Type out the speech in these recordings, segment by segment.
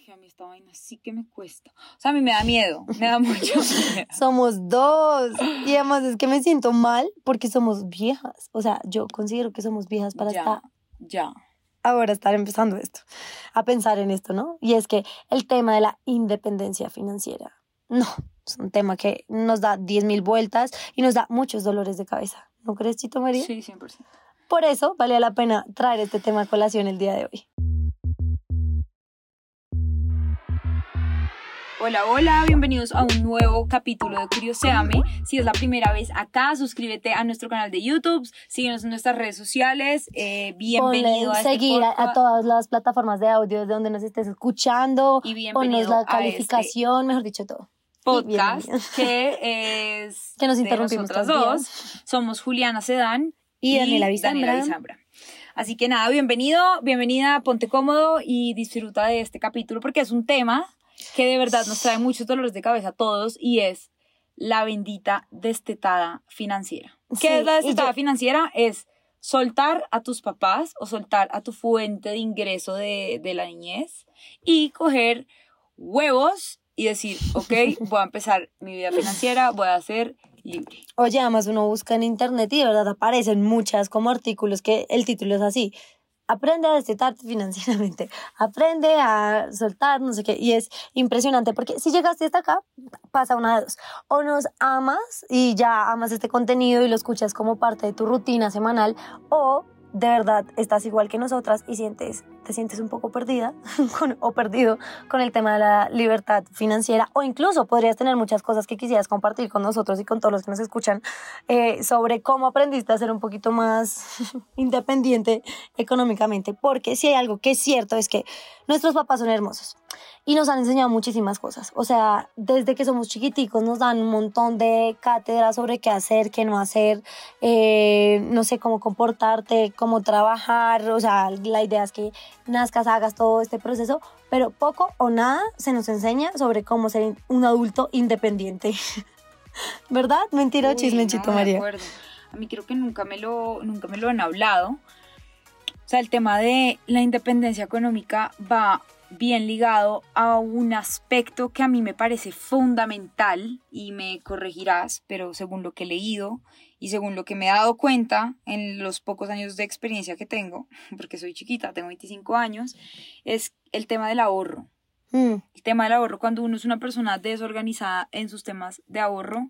a mí esta vaina sí que me cuesta. O sea, a mí me da miedo, me da mucho miedo. Somos dos. Y además es que me siento mal porque somos viejas. O sea, yo considero que somos viejas para ahora estar empezando esto, a pensar en esto, ¿no? Y es que el tema de la independencia financiera, no, es un tema que nos da 10.000 vueltas y nos da muchos dolores de cabeza. ¿No crees, Chito María? Sí, 100%. Por eso valía la pena traer este tema a colación el día de hoy. Hola, hola, bienvenidos a un nuevo capítulo de Curioséame. Si es la primera vez acá, suscríbete a nuestro canal de YouTube, síguenos en nuestras redes sociales, bienvenido a este seguir a todas las plataformas de audio desde donde nos estés escuchando, y bienvenido ponnos la calificación, mejor dicho todo. Podcast que es que nos interrumpimos nosotras dos. Somos Juliana Sedán y Daniela Bizambra. Así que nada, bienvenida, ponte cómodo y disfruta de este capítulo porque es un tema que de verdad nos trae muchos dolores de cabeza a todos y es la bendita destetada financiera. ¿Qué es la destetada financiera? Es soltar a tus papás o soltar a tu fuente de ingreso de la niñez y coger huevos y decir, ok, voy a empezar mi vida financiera, voy a ser libre. Oye, además uno busca en internet y de verdad aparecen muchas como artículos que el título es así: aprende a destetarte financieramente, aprende a soltar, no sé qué, y es impresionante porque si llegaste hasta acá, pasa una de dos: o nos amas y ya amas este contenido y lo escuchas como parte de tu rutina semanal, o de verdad estás igual que nosotras y te sientes un poco perdida o perdido con el tema de la libertad financiera, o incluso podrías tener muchas cosas que quisieras compartir con nosotros y con todos los que nos escuchan sobre cómo aprendiste a ser un poquito más independiente económicamente, porque si hay algo que es cierto es que nuestros papás son hermosos y nos han enseñado muchísimas cosas. O sea, desde que somos chiquiticos nos dan un montón de cátedras sobre qué hacer, qué no hacer, no sé, cómo comportarte, cómo trabajar. O sea, la idea es que nazcas, hagas todo este proceso, pero poco o nada se nos enseña sobre cómo ser un adulto independiente. ¿Verdad? ¿Mentira o chisme, Chito María? De acuerdo. A mí creo que nunca me lo han hablado. O sea, el tema de la independencia económica va bien ligado a un aspecto que a mí me parece fundamental, y me corregirás, pero según lo que he leído y según lo que me he dado cuenta en los pocos años de experiencia que tengo, porque soy chiquita, tengo 25 años, es el tema del ahorro. El tema del ahorro, cuando uno es una persona desorganizada en sus temas de ahorro,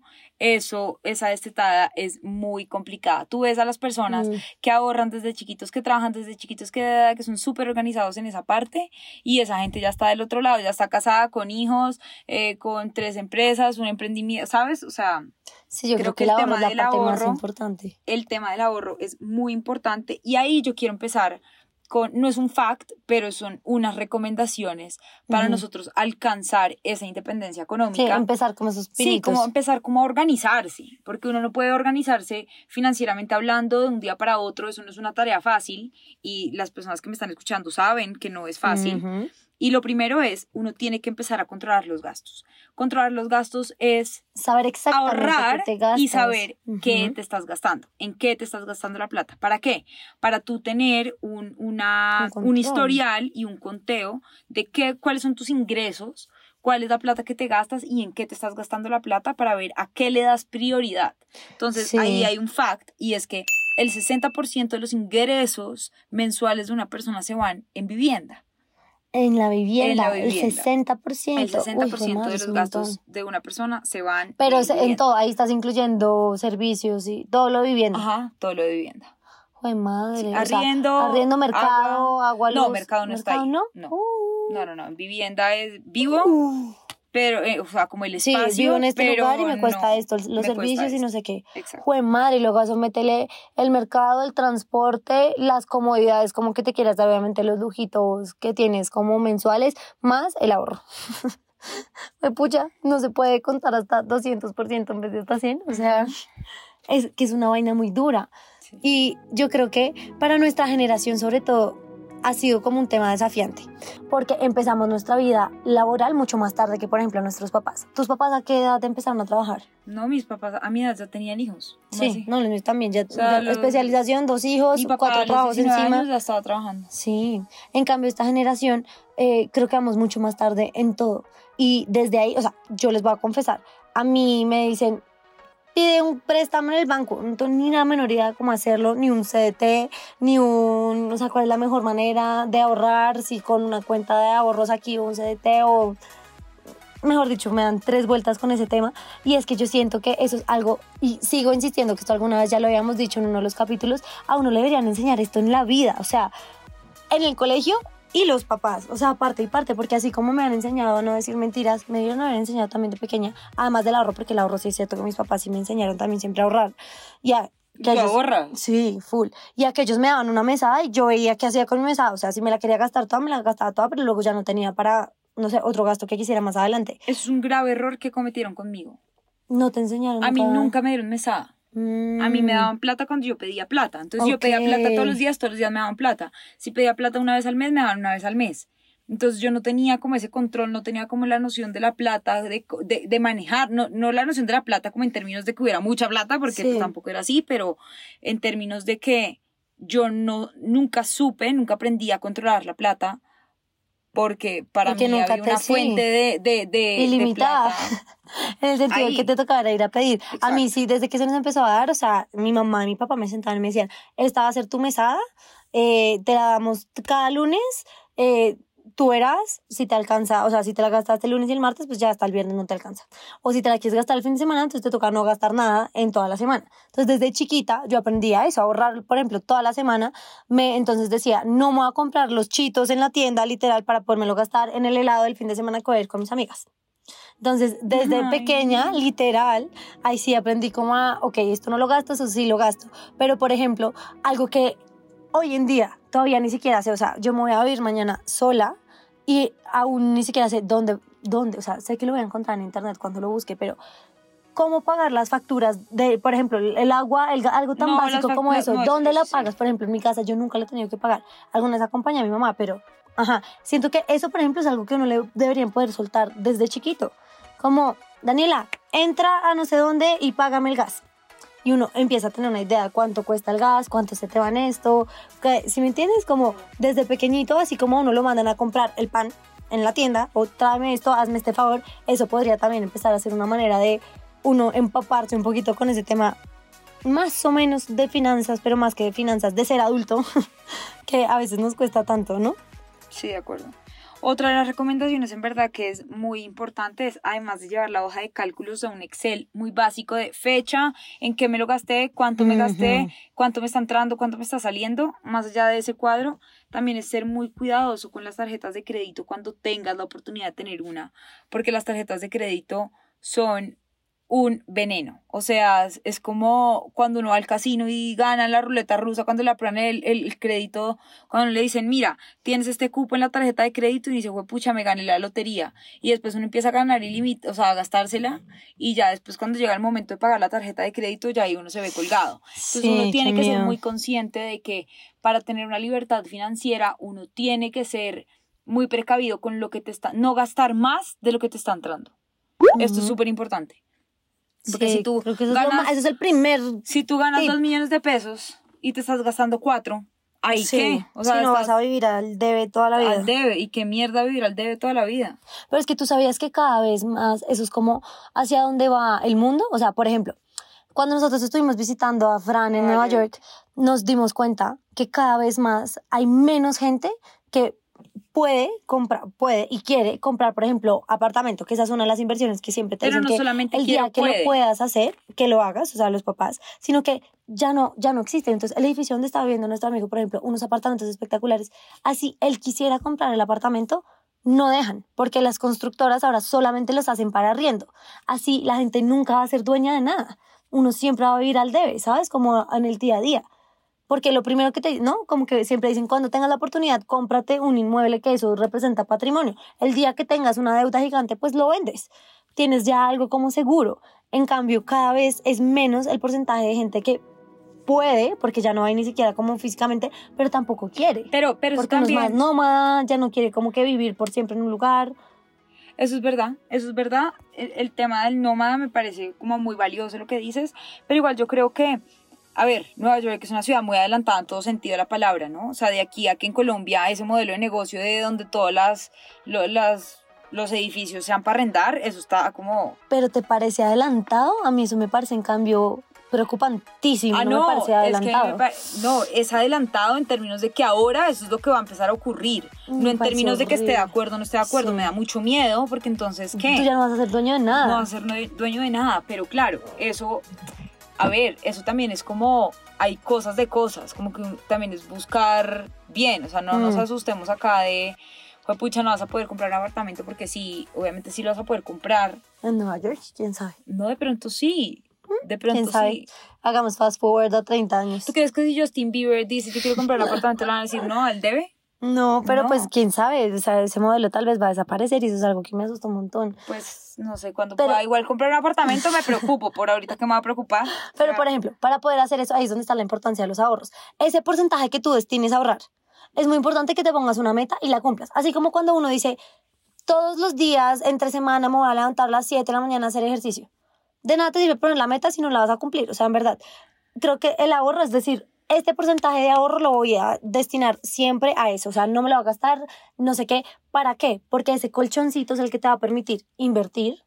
esa destetada es muy complicada. Tú ves a las personas que ahorran desde chiquitos, que trabajan desde chiquitos, que son súper organizados en esa parte, y esa gente ya está del otro lado, ya está casada, con hijos, con 3 empresas, un emprendimiento, ¿sabes? O sea, sí, yo creo que el tema del ahorro más importante. El tema del ahorro es muy importante, y ahí yo quiero empezar no es un fact, pero son unas recomendaciones para nosotros alcanzar esa independencia económica. Sí, empezar como esos pinitos. Sí, como empezar como a organizarse, porque uno no puede organizarse financieramente hablando de un día para otro. Eso no es una tarea fácil, y las personas que me están escuchando saben que no es fácil. Y lo primero es, uno tiene que empezar a controlar los gastos. Controlar los gastos es saber exactamente ahorrar qué te gastas y saber qué te estás gastando, en qué te estás gastando la plata. ¿Para qué? Para tú tener un historial y un conteo de cuáles son tus ingresos, cuál es la plata que te gastas y en qué te estás gastando la plata, para ver a qué le das prioridad. Entonces, ahí hay un fact, y es que el 60% de los ingresos mensuales de una persona se van en vivienda. En la vivienda, el 60%. El 60% de los gastos de una persona se van. Pero en todo, ahí estás incluyendo servicios y todo lo de vivienda. Ajá, todo lo de vivienda. ¡Jue madre! Sí, arriendo, mercado, agua, luz. No, mercado no está ahí. ¿No? No. En vivienda es vivo, pero, o sea, como el espacio. Sí, vivo en este lugar y me cuesta esto, los servicios y no sé qué. Exacto. ¡Jue madre! Y luego a eso métele el mercado, el transporte, las comodidades, como que te quieras dar, obviamente, los lujitos que tienes como mensuales, más el ahorro. Pucha, no se puede contar hasta 200% en vez de hasta 100%. O sea, es una vaina muy dura. Sí. Y yo creo que para nuestra generación, sobre todo, ha sido como un tema desafiante, porque empezamos nuestra vida laboral mucho más tarde que, por ejemplo, nuestros papás. ¿Tus papás a qué edad empezaron a trabajar? No, mis papás a mi edad ya tenían hijos. Sí, Así? no, los míos también, ya, O sea, especialización, 2 hijos, mi papá 4 a los trabajos 19 encima. años ya estaba trabajando. Sí, en cambio esta generación creo que vamos mucho más tarde en todo. Y desde ahí, o sea, yo les voy a confesar, a mí me dicen, pide un préstamo en el banco, no tengo ni la menor idea de cómo hacerlo, ni un CDT, o sea, cuál es la mejor manera de ahorrar, si con una cuenta de ahorros aquí o un CDT o... Mejor dicho, me dan 3 vueltas con ese tema, y es que yo siento que eso es algo, y sigo insistiendo que esto alguna vez ya lo habíamos dicho en uno de los capítulos, a uno le deberían enseñar esto en la vida, o sea, en el colegio y los papás, o sea, parte y parte, porque así como me han enseñado a no decir mentiras, me dieron haber enseñado también de pequeña, además del ahorro, porque el ahorro sí es cierto que mis papás sí me enseñaron también siempre a ahorrar, ¿Tú ahorras? Sí, full. Y a que ellos me daban una mesada y yo veía qué hacía con mi mesada, o sea, si me la quería gastar toda, me la gastaba toda, pero luego ya no tenía para, no sé, otro gasto que quisiera más adelante. Es un grave error que cometieron conmigo. No te enseñaron. A mí nunca me dieron mesada. A mí me daban plata cuando yo pedía plata. Entonces yo pedía plata todos los días me daban plata. Si pedía plata una vez al mes, me daban una vez al mes. Entonces yo no tenía como ese control, no tenía como la noción de la plata, de manejar, no la noción de la plata como en términos de que hubiera mucha plata, porque Sí. pues tampoco era así, pero en términos de que yo nunca aprendí a controlar la plata, porque para mí nunca había una sí. fuente de ilimitada. plata. En el sentido de Ahí. que te tocaba ir a pedir. Exacto. A mí sí, desde que se nos empezó a dar, o sea, mi mamá y mi papá me sentaban y me decían, esta va a ser tu mesada, te la damos cada lunes, tú verás si te alcanza, o sea, si te la gastaste el lunes y el martes, pues ya hasta el viernes no te alcanza. O si te la quieres gastar el fin de semana, entonces te toca no gastar nada en toda la semana. Entonces, desde chiquita yo aprendí a eso, a ahorrar, por ejemplo, toda la semana. Entonces decía, no me voy a comprar los chitos en la tienda, literal, para podérmelo gastar en el helado del fin de semana que voy a ir con mis amigas. Entonces, desde pequeña, literal, ahí sí aprendí como ok, esto no lo gasto, eso sí lo gasto. Pero, por ejemplo, algo que hoy en día todavía ni siquiera sé, o sea, yo me voy a vivir mañana sola y aún ni siquiera sé dónde, o sea, sé que lo voy a encontrar en internet cuando lo busque, pero ¿cómo pagar las facturas de, por ejemplo, el agua, algo tan básico como eso? no, ¿Dónde la sí. pagas? Por ejemplo, en mi casa yo nunca le he tenido que pagar. Algunas acompaña a mi mamá, pero, siento que eso, por ejemplo, es algo que uno le deberían poder soltar desde chiquito. Como, Daniela, entra a no sé dónde y págame el gas. Y uno empieza a tener una idea de cuánto cuesta el gas, cuánto se te va en esto. Si me entiendes, como desde pequeñito, así como a uno lo mandan a comprar el pan en la tienda, o tráeme esto, hazme este favor, eso podría también empezar a ser una manera de uno empaparse un poquito con ese tema más o menos de finanzas, pero más que de finanzas, de ser adulto, que a veces nos cuesta tanto, ¿no? Sí, de acuerdo. Otra de las recomendaciones en verdad que es muy importante es, además de llevar la hoja de cálculos a un Excel muy básico de fecha, en qué me lo gasté, cuánto me gasté, cuánto me está entrando, cuánto me está saliendo. Más allá de ese cuadro, también es ser muy cuidadoso con las tarjetas de crédito cuando tengas la oportunidad de tener una, porque las tarjetas de crédito son un veneno. O sea, es como cuando uno va al casino y gana en la ruleta rusa, cuando le aprueban el crédito, cuando le dicen, mira, tienes este cupo en la tarjeta de crédito, y dice, pucha, me gané la lotería. Y después uno empieza a ganar ilimitado, o sea, a gastársela, y ya después cuando llega el momento de pagar la tarjeta de crédito, ya ahí uno se ve colgado. Entonces Sí, uno tiene qué que ser miedo. muy consciente de que para tener una libertad financiera, uno tiene que ser muy precavido con lo que te está, no gastar más de lo que te está entrando. Esto es súper importante. Porque Sí, si tú creo que eso, ganas, eso es el primer si tú ganas tip. 2 millones de pesos y te estás gastando 4, ¿ahí Sí, qué? O sea, si no vas estás a vivir al debe toda la vida. al debe. ¿Y qué mierda vivir al debe toda la vida? Pero es que tú sabías que cada vez más eso es como hacia dónde va el mundo. O sea, por ejemplo, cuando nosotros estuvimos visitando a Fran en Nueva York, nos dimos cuenta que cada vez más hay menos gente que puede y quiere comprar, por ejemplo, apartamento, que esa es una de las inversiones que siempre te Pero dicen no que solamente el quiero, día que puede. lo puedas hacer, que lo hagas, o sea, los papás, sino que ya no existe. Entonces, el edificio donde estaba viviendo nuestro amigo, por ejemplo, unos apartamentos espectaculares, así él quisiera comprar el apartamento, no dejan, porque las constructoras ahora solamente los hacen para arriendo. Así la gente nunca va a ser dueña de nada. Uno siempre va a vivir al debe, ¿sabes? Como en el día a día. Porque lo primero que te, ¿no? Como que siempre dicen, cuando tengas la oportunidad, cómprate un inmueble que eso representa patrimonio. El día que tengas una deuda gigante, pues lo vendes. Tienes ya algo como seguro. En cambio, cada vez es menos el porcentaje de gente que puede, porque ya no hay ni siquiera como físicamente, pero tampoco quiere. Pero eso Porque uno es también, más nómada, ya no quiere como que vivir por siempre en un lugar. eso es verdad, eso es verdad. El tema del nómada me parece como muy valioso lo que dices, pero igual yo creo que, a ver, Nueva York es una ciudad muy adelantada en todo sentido de la palabra, ¿no? O sea, de aquí a que en Colombia ese modelo de negocio de donde todas los edificios sean para arrendar, eso está como... Pero ¿te parece adelantado? A mí eso me parece, en cambio, preocupantísimo. No me parece adelantado. No, es adelantado en términos de que ahora eso es lo que va a empezar a ocurrir. No en parece términos de que esté de horrible. acuerdo o no esté de acuerdo. Sí. Me da mucho miedo porque entonces, ¿qué? Tú ya no vas a ser dueño de nada. No vas a ser dueño de nada. Pero claro, eso, a ver, eso también es como, hay cosas de cosas, como que también es buscar bien. O sea, no nos asustemos acá de, pues pucha, no vas a poder comprar un apartamento porque sí, obviamente sí lo vas a poder comprar. En Nueva York, quién sabe. No, de pronto sí. De ¿Quién pronto sabe? sí. Hagamos fast forward a 30 años. ¿Tú crees que si Justin Bieber dice yo quiero comprar un apartamento le van a decir no, él debe? No, pero No. pues quién sabe, o sea, ese modelo tal vez va a desaparecer y eso es algo que me asusta un montón. Pues no sé, cuando Pero- pueda igual comprar un apartamento me preocupo, por ahorita que me va a preocupar. Pero, O sea, por ejemplo, para poder hacer eso, ahí es donde está la importancia de los ahorros. Ese porcentaje que tú destines a ahorrar, es muy importante que te pongas una meta y la cumplas. Así como cuando uno dice, todos los días, entre semana, me voy a levantar a las 7 de la mañana a hacer ejercicio. De nada te sirve poner la meta si no la vas a cumplir. O sea, en verdad, creo que el ahorro, es decir, este porcentaje de ahorro lo voy a destinar siempre a eso. O sea, no me lo voy a gastar, no sé qué. ¿Para qué? Porque ese colchoncito es el que te va a permitir invertir,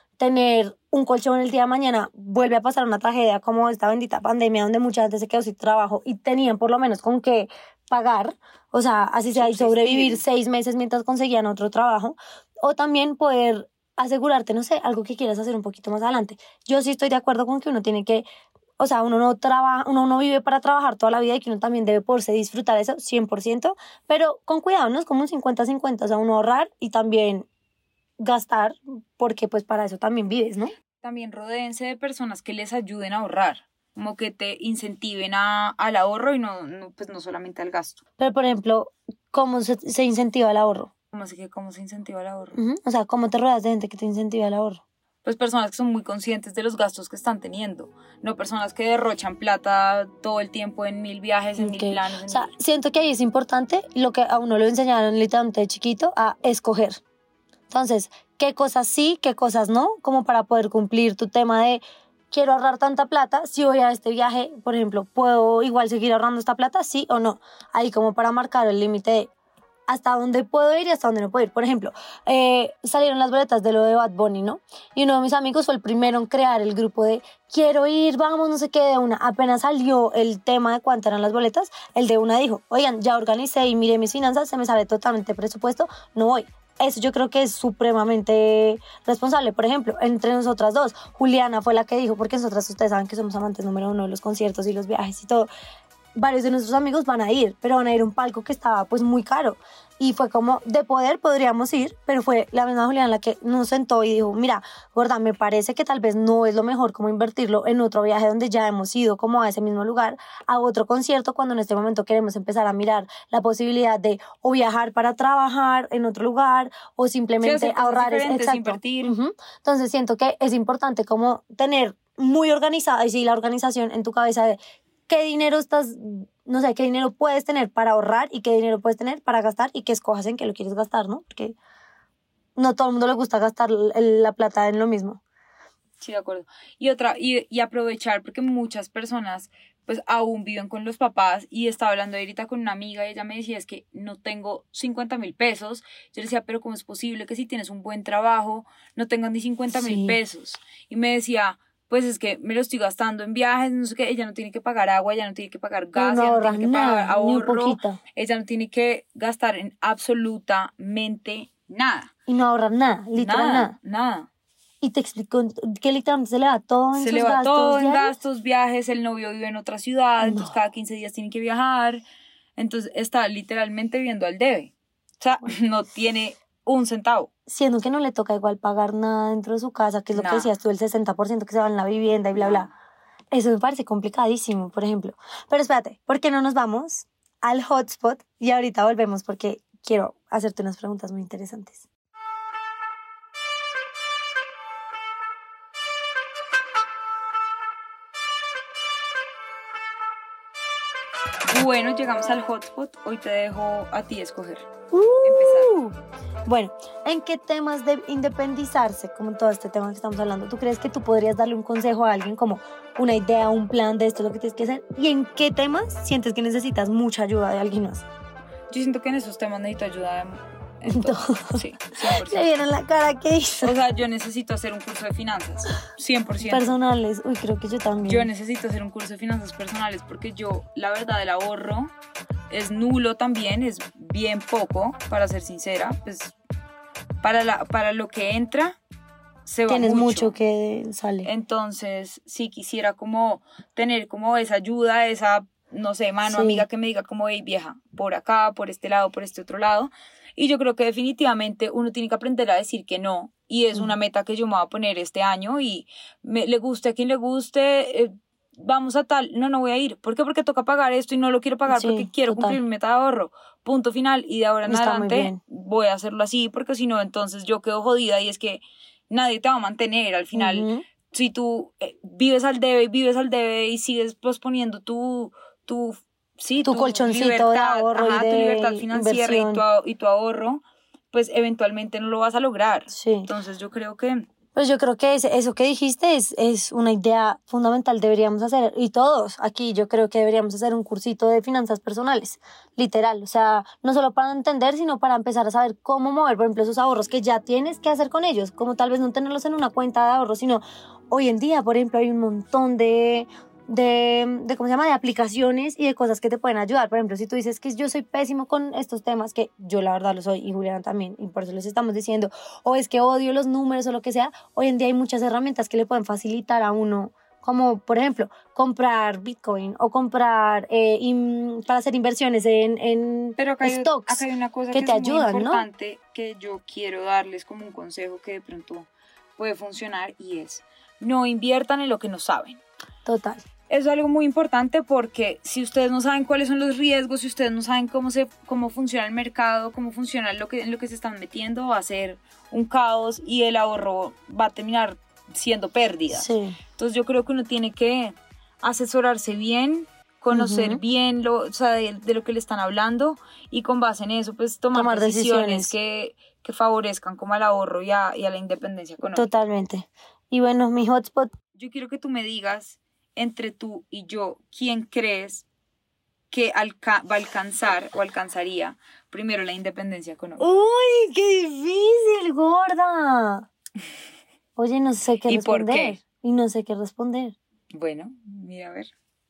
tener un colchón el día de mañana. Vuelve a pasar una tragedia como esta bendita pandemia donde mucha gente se quedó sin trabajo y tenían por lo menos con qué pagar. O sea, así sea, y sobrevivir 6 meses mientras conseguían otro trabajo. O también poder asegurarte, no sé, algo que quieras hacer un poquito más adelante. Yo sí estoy de acuerdo con que uno tiene que, o sea, uno no trabaja, uno no vive para trabajar toda la vida y que uno también debe poderse disfrutar eso 100%, pero con cuidado, ¿no? Es como un 50-50, o sea, uno ahorrar y también gastar, porque pues para eso también vives, ¿no? también rodéense de personas que les ayuden a ahorrar, como que te incentiven al ahorro y pues no solamente al gasto. Pero, por ejemplo, ¿cómo se incentiva el ahorro? ¿Cómo así que cómo se incentiva el ahorro? O sea, ¿cómo te rodeas de gente que te incentiva el ahorro? Pues personas que son muy conscientes de los gastos que están teniendo, no personas que derrochan plata todo el tiempo en 1000 viajes, en 1000 Ok. planes. O sea, siento que ahí es importante lo que a uno lo enseñaron literalmente de chiquito, a escoger. Entonces, ¿qué cosas sí, qué cosas no? Como para poder cumplir tu tema de quiero ahorrar tanta plata, si voy a este viaje, por ejemplo, ¿puedo igual seguir ahorrando esta plata? Sí o no. Ahí como para marcar el límite de hasta dónde puedo ir y hasta dónde no puedo ir. Por ejemplo, salieron las boletas de lo de Bad Bunny, ¿no? Y uno de mis amigos fue el primero en crear el grupo de quiero ir, vamos, no sé qué, de una. Apenas salió el tema de cuánto eran las boletas, el de una dijo, oigan, ya organicé y miré mis finanzas, se me sale totalmente presupuesto, no voy. Eso yo creo que es supremamente responsable. Por ejemplo, entre nosotras dos, Juliana fue la que dijo, porque nosotras, ustedes saben que somos amantes número 1 de los conciertos y los viajes y todo. Varios de nuestros amigos van a ir, pero van a ir a un palco que estaba pues muy caro. Y fue como, de poder podríamos ir, pero fue la misma Juliana la que nos sentó y dijo, mira, gorda, me parece que tal vez no es lo mejor como invertirlo en otro viaje donde ya hemos ido como a ese mismo lugar, a otro concierto, cuando en este momento queremos empezar a mirar la posibilidad de o viajar para trabajar en otro lugar o simplemente Sí, hacer cosas ahorrar. diferentes, invertir. Entonces siento que es importante como tener muy organizada, y sí, la organización en tu cabeza de qué dinero estás, no sé, qué dinero puedes tener para ahorrar y qué dinero puedes tener para gastar y que escojas en qué lo quieres gastar, ¿no? Porque no todo el mundo le gusta gastar la plata en lo mismo. Sí, de acuerdo. Y aprovechar, porque muchas personas pues aún viven con los papás, y estaba hablando ahorita con una amiga y ella me decía, es que no tengo 50.000 pesos. Yo le decía, pero ¿cómo es posible que si tienes un buen trabajo no tengas ni 50.000 Sí. pesos? Y me decía, pues es que me lo estoy gastando en viajes, no sé qué, ella no tiene que pagar agua, ella no tiene que pagar gas, No ella no ahorras tiene que pagar nada, ni un ahorro, poquito. ella no tiene que gastar en absolutamente nada. Y no ahorrar nada, literal nada. Nada. Y te explico que literalmente se le va todo en Se sus le va gastos todo en diarios. gastos, viajes, el novio vive en otra ciudad, entonces No. cada 15 días tiene que viajar, entonces está literalmente viviendo al debe. O sea, no tiene un centavo. Siendo que no le toca igual pagar nada dentro de su casa, que es lo que Nada. decías tú, el 60% que se va en la vivienda y bla, bla. Eso me parece complicadísimo, por ejemplo. Pero espérate, ¿por qué no nos vamos al hotspot? Y ahorita volvemos porque quiero hacerte unas preguntas muy interesantes. Bueno, llegamos al hotspot. Hoy te dejo a ti escoger. Empezar. Bueno, ¿en qué temas de independizarse, como todo este tema que estamos hablando, tú crees que tú podrías darle un consejo a alguien como una idea, un plan de esto es lo que tienes que hacer? ¿Y en qué temas sientes que necesitas mucha ayuda de alguien más? Yo siento que en esos temas necesito ayuda en todo. Sí, 100%. Le vieron la cara que hizo. O sea, yo necesito hacer un curso de finanzas, 100%. Personales, uy, creo que yo también. Yo necesito hacer un curso de finanzas personales porque yo, la verdad, el ahorro es nulo también, es bien poco, para ser sincera. Pues para lo que entra, se va Tienes mucho. mucho que sale. Entonces, sí quisiera como tener como esa ayuda, esa, no sé, mano Sí. amiga que me diga como, hey, vieja, por acá, por este lado, por este otro lado. Y yo creo que definitivamente uno tiene que aprender a decir que no. Y es una meta que yo me voy a poner este año y le guste a quien le guste, vamos a tal, no voy a ir. ¿Por qué? Porque toca pagar esto y no lo quiero pagar Sí, porque quiero total. cumplir mi meta de ahorro. Punto final. Y de ahora en Está muy adelante bien. voy a hacerlo así porque si no, entonces yo quedo jodida y es que nadie te va a mantener al final. Ujú. Si tú vives al debe y sigues posponiendo tu colchoncito de libertad, ahorro y tu de libertad financiera inversión. y tu ahorro, pues eventualmente no lo vas a lograr. Sí. Entonces yo creo que Pues yo creo que eso que dijiste es una idea fundamental, deberíamos hacer, y todos aquí yo creo que deberíamos hacer un cursito de finanzas personales, literal, o sea, no solo para entender, sino para empezar a saber cómo mover, por ejemplo, esos ahorros que ya tienes que hacer con ellos, como tal vez no tenerlos en una cuenta de ahorros, sino hoy en día, por ejemplo, hay un montón de ¿cómo se llama? De aplicaciones y de cosas que te pueden ayudar. Por ejemplo, si tú dices que yo soy pésimo con estos temas, que yo la verdad lo soy y Juliana también, y por eso les estamos diciendo, o es que odio los números o lo que sea, hoy en día hay muchas herramientas que le pueden facilitar a uno, como por ejemplo, comprar Bitcoin o comprar para hacer inversiones en pero acá stocks hay una cosa que te es ayudan, muy ¿no? importante que yo quiero darles como un consejo que de pronto puede funcionar y es no inviertan en lo que no saben. Total. Eso es algo muy importante porque si ustedes no saben cuáles son los riesgos, si ustedes no saben cómo funciona el mercado, cómo funciona en lo que se están metiendo, va a ser un caos y el ahorro va a terminar siendo pérdida. Sí. Entonces yo creo que uno tiene que asesorarse bien, conocer bien de lo que le están hablando y con base en eso pues tomar decisiones que favorezcan como al ahorro y a la independencia económica. Totalmente. Y bueno, mi hotspot. Yo quiero que tú me digas, entre tú y yo, ¿quién crees que va a alcanzar o alcanzaría primero la independencia económica? ¡Uy, qué difícil, gorda! Oye, no sé qué ¿Y responder. por qué? Y no sé qué responder. Bueno, mira, a ver.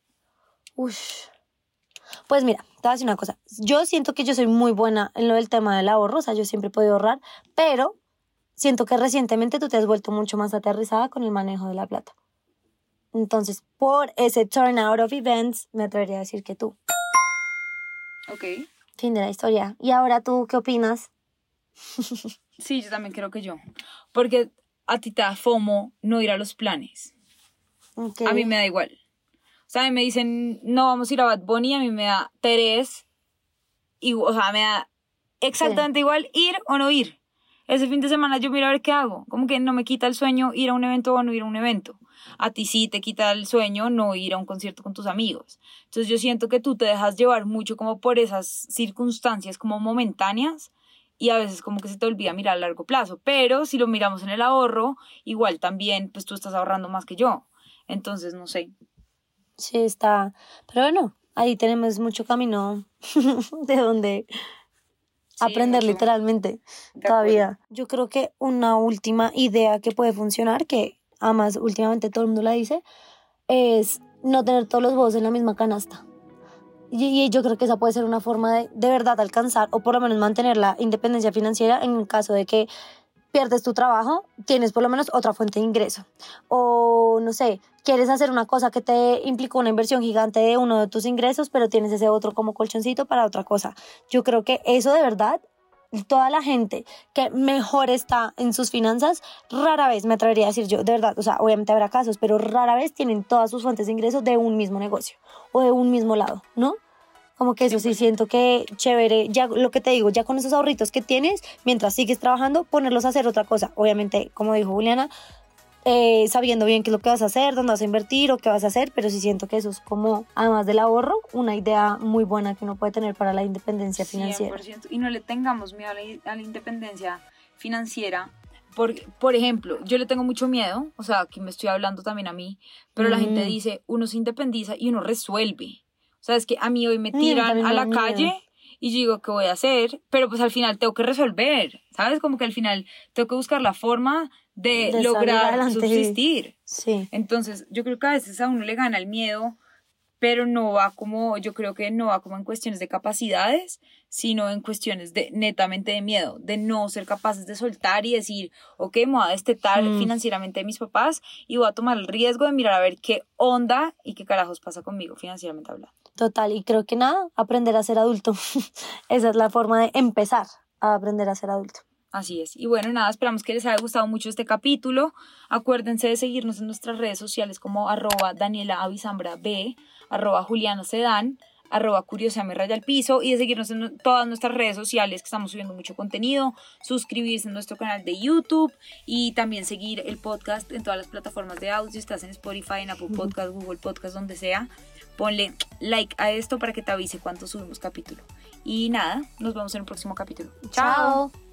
Ush. Pues mira, te voy a decir una cosa. Yo siento que yo soy muy buena en lo del tema del ahorro, o sea, yo siempre he podido ahorrar, pero siento que recientemente tú te has vuelto mucho más aterrizada con el manejo de la plata. Entonces, por ese turn out of events, me atrevería a decir que tú. Ok. Fin de la historia. ¿Y ahora tú qué opinas? Sí, yo también creo que yo. Porque a ti te da FOMO no ir a los planes. Okay. A mí me da igual. O sea, a mí me dicen, no vamos a ir a Bad Bunny, a mí me da Terés. O sea, me da exactamente igual ir o no ir. Ese fin de semana yo miro a ver qué hago. Como que no me quita el sueño ir a un evento o no ir a un evento. A ti sí te quita el sueño no ir a un concierto con tus amigos. Entonces yo siento que tú te dejas llevar mucho como por esas circunstancias como momentáneas y a veces como que se te olvida mirar a largo plazo. Pero si lo miramos en el ahorro, igual también pues tú estás ahorrando más que yo. Entonces no sé. Sí, está. Pero bueno, ahí tenemos mucho camino de donde aprender mucho. literalmente De todavía. acuerdo. Yo creo que una última idea que puede funcionar, que además últimamente todo el mundo la dice, es no tener todos los huevos en la misma canasta. Y yo creo que esa puede ser una forma de verdad alcanzar o por lo menos mantener la independencia financiera en caso de que pierdes tu trabajo, tienes por lo menos otra fuente de ingreso. O, no sé, quieres hacer una cosa que te implicó una inversión gigante de uno de tus ingresos, pero tienes ese otro como colchoncito para otra cosa. Yo creo que eso de verdad, toda la gente que mejor está en sus finanzas, rara vez, me atrevería a decir yo, de verdad, o sea, obviamente habrá casos, pero rara vez tienen todas sus fuentes de ingresos de un mismo negocio o de un mismo lado, ¿no? Como que eso sí siento que chévere, ya lo que te digo, ya con esos ahorritos que tienes, mientras sigues trabajando, ponerlos a hacer otra cosa. Obviamente, como dijo Juliana, sabiendo bien qué es lo que vas a hacer, dónde vas a invertir o qué vas a hacer, pero sí siento que eso es como, además del ahorro, una idea muy buena que uno puede tener para la independencia financiera. 100%. Y no le tengamos miedo a la independencia financiera. Por ejemplo, yo le tengo mucho miedo, o sea, aquí me estoy hablando también a mí, pero la gente dice, uno se independiza y uno resuelve. O sea, es que a mí hoy me tiran a la calle y yo digo, ¿qué voy a hacer? Pero pues al final tengo que resolver, ¿sabes? Como que al final tengo que buscar la forma de lograr subsistir. Sí. Entonces, yo creo que a veces a uno le gana el miedo, pero no va como, yo creo que no va como en cuestiones de capacidades, sino en cuestiones de netamente de miedo, de no ser capaces de soltar y decir, ok, me voy a destetar financieramente de mis papás y voy a tomar el riesgo de mirar a ver qué onda y qué carajos pasa conmigo financieramente hablando. Total, y creo que nada, aprender a ser adulto. Esa es la forma de empezar a aprender a ser adulto. Así es. Y bueno, nada, esperamos que les haya gustado mucho este capítulo. Acuérdense de seguirnos en nuestras redes sociales como @DanielaAvisambra_B, @JulianaSedan, @Curioseame_al_piso, y de seguirnos en todas nuestras redes sociales que estamos subiendo mucho contenido, suscribirse en nuestro canal de YouTube y también seguir el podcast en todas las plataformas de audio. Si estás en Spotify, en Apple Podcast, Google Podcast, donde sea, ponle like a esto para que te avise cuando subimos capítulo. Y nada, nos vemos en el próximo capítulo. Chao.